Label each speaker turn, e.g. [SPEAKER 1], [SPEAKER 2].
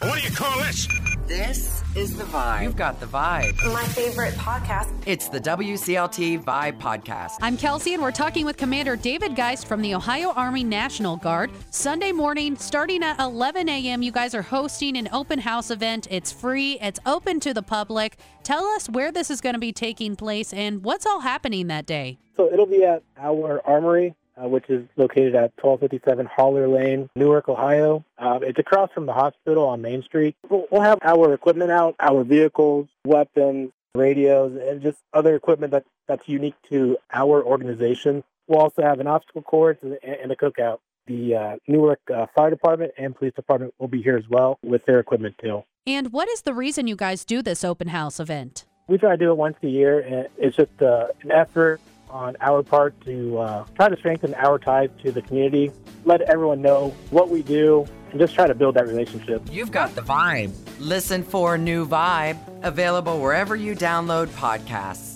[SPEAKER 1] What do you call this?
[SPEAKER 2] This is The Vibe.
[SPEAKER 3] You've got The Vibe.
[SPEAKER 4] My favorite podcast.
[SPEAKER 3] It's the WCLT Vibe Podcast.
[SPEAKER 5] I'm Kelsey, and we're talking with Commander David Geist from the Ohio Army National Guard. Sunday morning, starting at 11 a.m., you guys are hosting an open house event. It's free. It's open to the public. Tell us where this is going to be taking place and what's all happening that day.
[SPEAKER 6] So it'll be at our armory, which is located at 1257 Holler Lane, Newark, Ohio. It's across from the hospital on Main Street. We'll have our equipment out, our vehicles, weapons, radios, and just other equipment that's unique to our organization. We'll also have an obstacle course and a cookout. The Newark Fire Department and Police Department will be here as well with their equipment too.
[SPEAKER 5] And what is the reason you guys do this open house event?
[SPEAKER 6] We try to do it once a year, and it's just an effort on our part to try to strengthen our ties to the community, let everyone know what we do, and just try to build that relationship.
[SPEAKER 3] You've got The Vibe. Listen for New Vibe, available wherever you download podcasts.